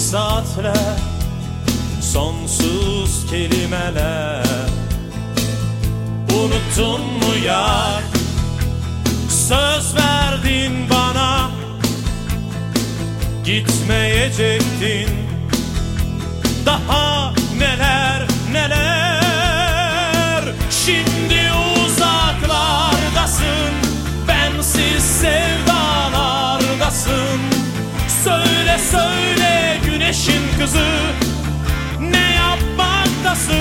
saatler, sonsuz kelimeler. Unuttun mu yar, söz verdin bana, gitmeyecektin. Daha neler neler. Şimdi uzaklardasın, bensiz sevdalardasın. Söyle söyle güneşin kızı, ne yapmaktasın?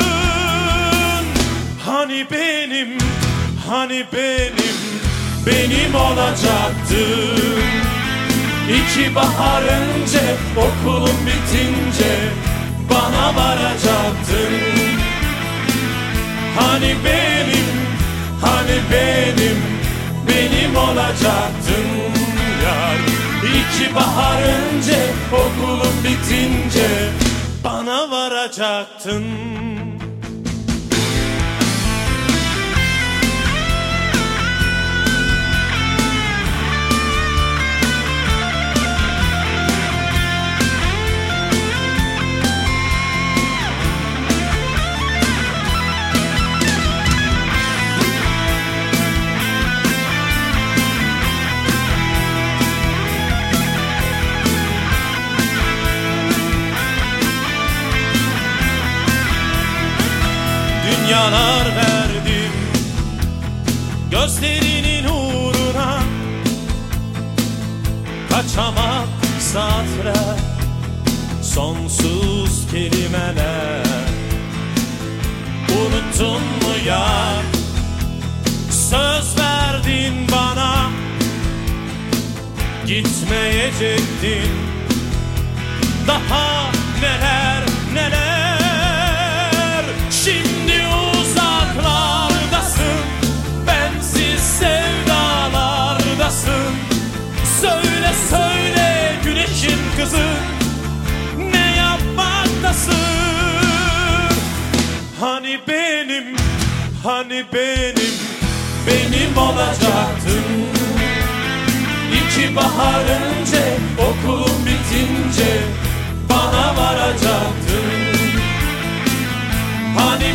Hani benim, hani benim olacaktın. İki bahar önce, okulum bitince bana varacaktın. Hani benim olacaktın yar. İki bahar önce, okulum bitince bana varacaktın. Dünyalar verdim gözlerinin uğruna, kaçamak saatler, sonsuz kelimeler. Unuttun mu yar, söz verdin bana, gitmeyecektin. Daha neler neler. Şimdi uzaklardasın, bensiz sevdalardasın. Söyle söyle güneşin kızı, ne yapmaktasın? Hani benim olacaktın. İki bahar önce, okulum bitince bana varacaktın. Hani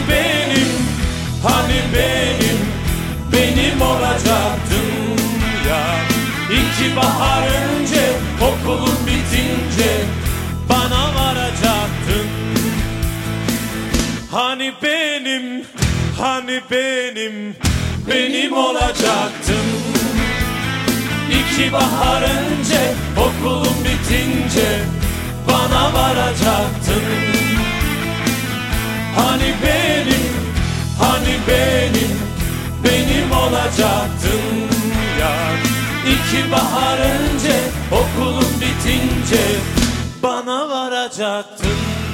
benim olacaktın ya. İki bahar önce, okulun bitince bana varacaktın. Hani benim olacaktın. İki bahar önce, okulun bitince bana varacaktın. Hani benim olacaktın yar. İki bahar önce, okulun bitince bana varacaktın.